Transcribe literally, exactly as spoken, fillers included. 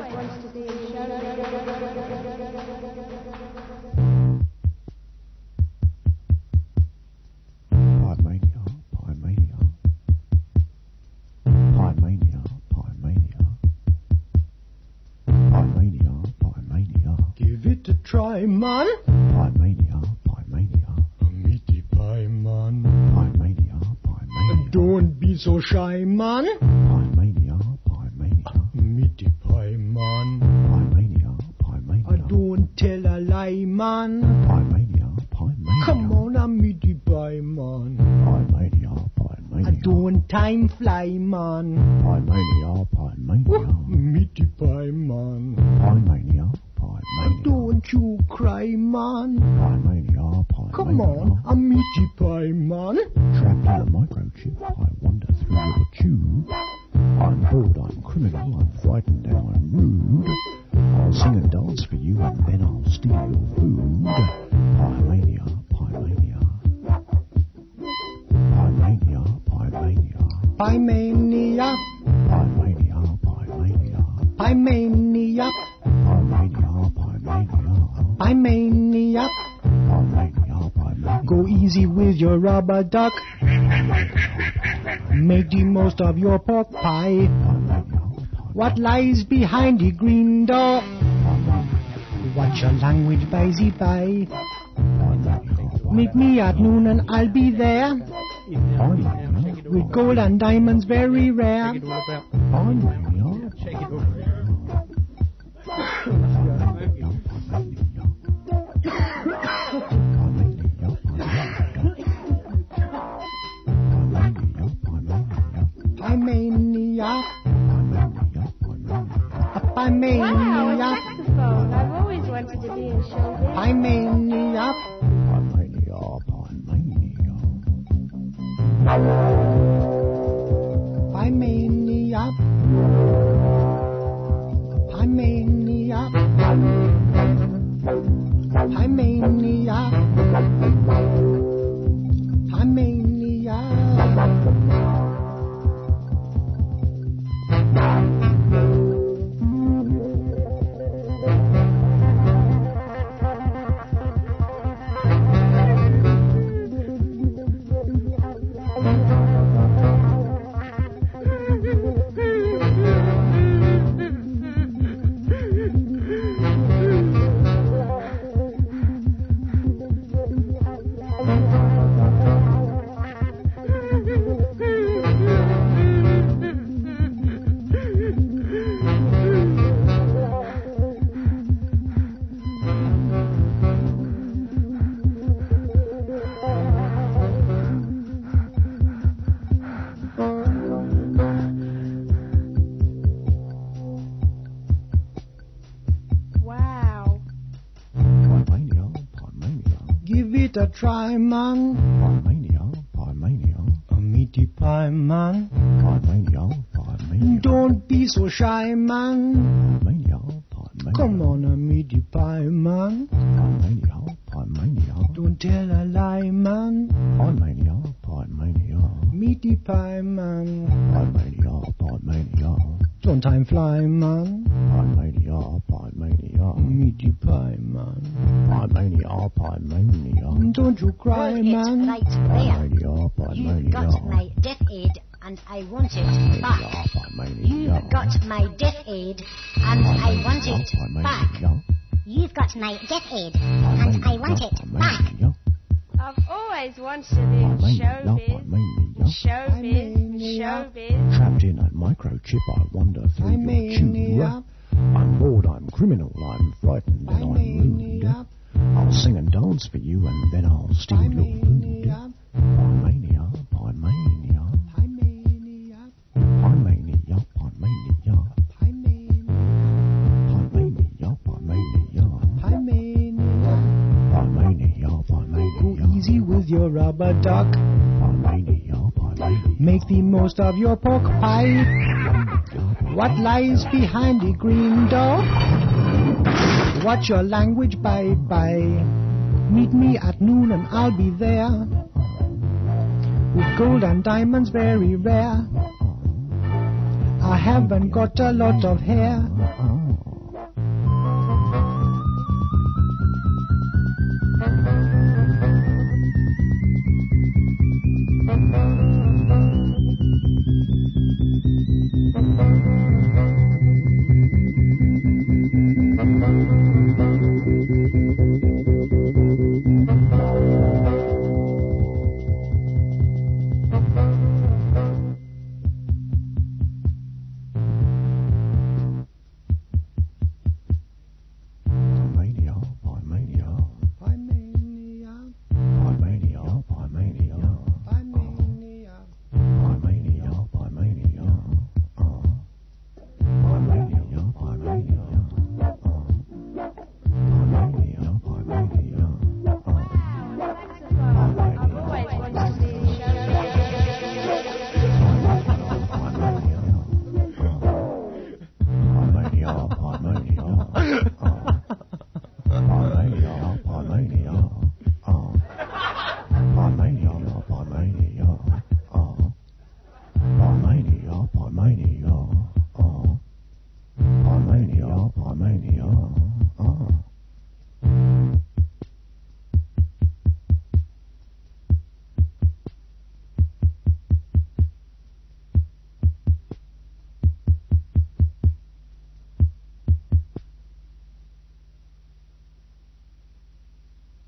always wants to be in Pie-mania, pie-mania. Pie-mania, pie-mania. Pie-mania, pie-mania. Give it a try, man. Pie-mania, pie-mania. A meaty pie, man. Pie-mania, pie-mania. Don't be so shy, man. Pie-mania, pie-mania. Meaty pie, man. Pie-mania, pie-mania. Don't tell a lie, man. Pie-mania, pie-mania. Come on, a meaty pie, man. Pie-mania, pie-mania. Don't time fly, man. Pie-mania, pie-mania. Meaty pie, man. Pie-mania, pie-mania. Don't you cry, man. Pie-mania, pie-mania. Come on, a meaty pie, man. Trapped in a microchip, I wander through your tube. I'm bored, I'm criminal, I'm frightened and I'm rude. I'll sing and dance for you and then I'll steal your food. Pie-mania, pie-mania. Pie-mania, pie-mania. Pie-mania. Pie-mania, pie-mania. Pie-mania. Pie-mania, pie-mania. Pie-mania. Pie-mania, pie-mania. Go easy with your rubber duck. Make the most of your pork pie. What lies behind the green door? Watch your language by the by. Meet me at noon and I'll be there. With gold and diamonds very rare. Pie-mania. Pie-mania. Wow, a saxophone. I've always wanted to be in showbiz. Pie-mania. Pie-mania, pie-mania. Pie-mania. Pie-mania. Pie-mania. Pie-mania. A try, man. Pie-mania, pie-mania. A meaty pie, man. Pie-mania, pie-mania. Don't be so shy, man. Pie-mania, pie-mania. Come on, a meaty pie, man. Pie-mania, pie-mania. Don't tell a lie, man. Pie-mania, pie-mania. Meaty pie, man. Pie-mania, pie-mania. Don't time fly, man. Pie-mania, pie-mania. Meaty pie, man. Pie-mania, pie-mania. Don't you cry, Well, man. it's right there. Pie-mania, pie-mania. You've got my death aid and I want it back. You've got my death aid and I want it back. You've got my death aid and I want it back. I've always wanted to be in showbiz. Showbiz. Showbiz. Trapped in a microchip, I wander through your tube. I'm bored, I'm criminal, I'm frightened and I'm rude. I'll sing and dance for you and then I'll steal your food. Pie-mania, pie-mania. Pie-mania, pie-mania. Pie-mania, pie-mania. Pie-mania, pie-mania. Go easy with your rubber duck. Pie-mania, pie-mania. Make the most of your pork pie. What lies behind the green door? Watch your language bye-bye. Meet me at noon and I'll be there. With gold and diamonds very rare. A haven't got a lot of hair.